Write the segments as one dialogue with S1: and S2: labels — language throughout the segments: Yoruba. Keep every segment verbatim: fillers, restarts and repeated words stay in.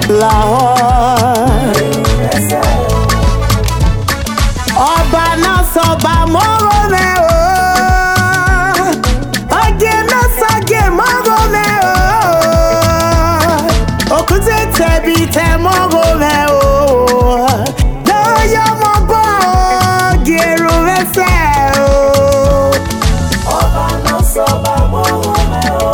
S1: Lahore. Ọba náà sọba mọ́rọ́ mẹ́ o. Ọ̀gẹ̀ náà sọ̀gẹ̀ mọ́rọ́ mẹ́ o. Òkúté tẹ̀bi tẹ̀ mọ́rọ́ mẹ́ o. Lóyọ̀ mọ́ bọ́ gèrò mẹ́sẹ̀ o.
S2: Ọba náà sọba mọ́rọ́ mẹ́ o.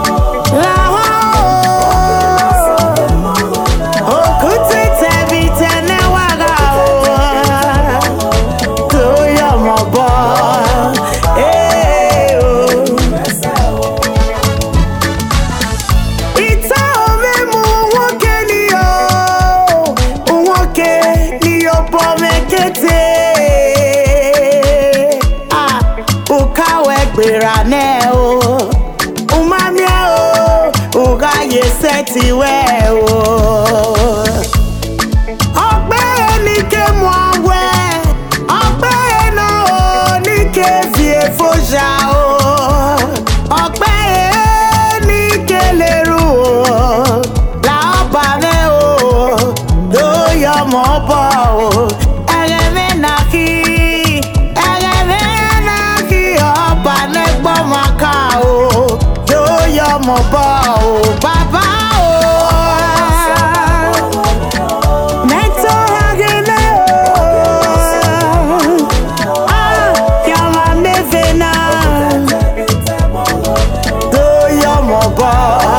S1: Gbèrane o, umamie o, uga yese tiwe o. Ọgbẹ́ ní ké mú ọwẹ́, ọgbẹ́ náà o ní ké fi èfóṣà o. Ọgbẹ́ ní ké lérú o, làọ́bà mẹ́ o, lóyọ̀ mọ́ bọ̀ o. Ẹ̀rẹ̀mẹ́ náà kí. Mo bọ̀ o, bàbá o. Mẹ́tọ́ agẹ́lẹ́ o. Ah, yàrá mẹ́fẹ́ náà. Tó yọ mo bọ̀.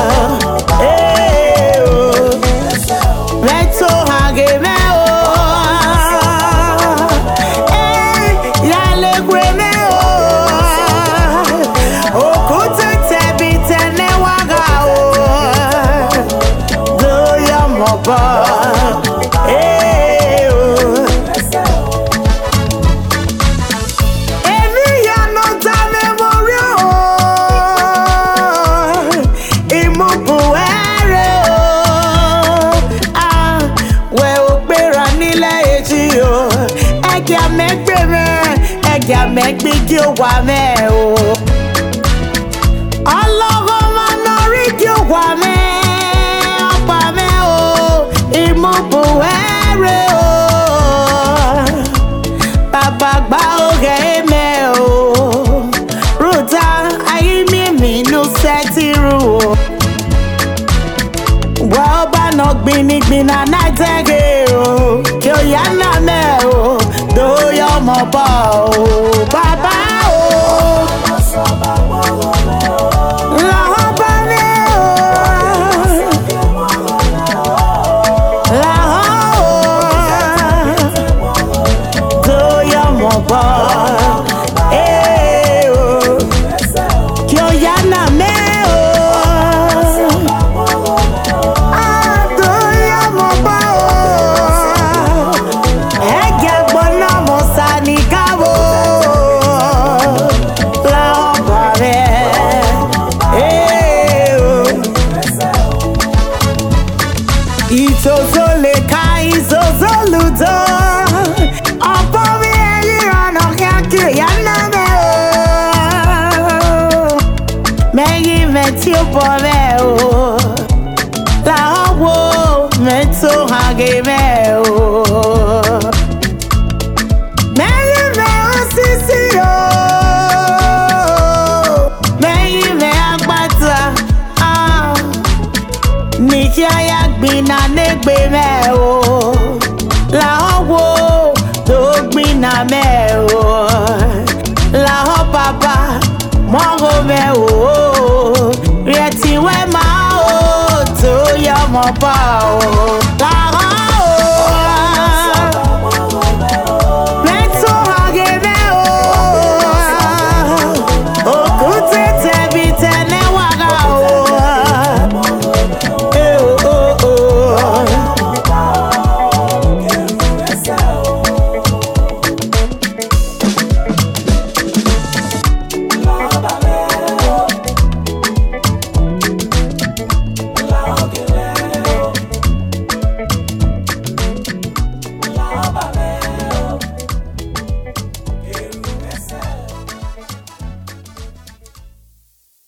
S1: Eh o. Mẹ́tọ́ agẹ́lẹ́ o. Eh, yàlẹ́ gbé mẹ́ o. Òkúté tẹ̀bi tẹ̀lé. Ọba eh o. Èmi yànnà ta mẹ́mọ́rí o. Ìmọ̀bù ẹ̀rẹ̀ o. Àwẹ̀ ò gbéra nílẹ̀ èjì o. Ẹ̀gẹ̀ àmẹ́gbẹ̀ mẹ́, ẹ̀gẹ̀ àmẹ́gbẹ̀ kí ó wà mẹ́ o. Ọlọ́rọ̀ máa nọ rí kí ó wà mẹ́. Buwere o, Baba gba oge eme o. Ruta ayi mi mi nu setiru o. Wa ọba na gbinigbin na naitege o. Kí o yá na me o, do yo mo bọ o. Baba o. Eh o, kí o yá na me o. Àdóyà mo bá o. Ẹ̀gẹ̀ gbọ́ná mo sá ní káwọ́. Láwọn bàrẹ̀. Eh o. Ìtòzó lè ka ìtòzó lùdọ́. Ọ̀pọ̀ mi tí ó bọ̀ mẹ́ o. Làwọn wo mẹ́tò hàgé mẹ́ o. Mẹ́yìn mẹ́ ó sísí o. Mẹ́yìn mẹ́ agbáta. Ní kí aya gbìnà nígbè mẹ́ o. Làwọn wo tó gbìnà mẹ́ o. Làwọn bàbá mọ́rọ̀ mẹ́ o. Rẹ̀ tí wẹ́ máa o tó yọ mọ́ bá o.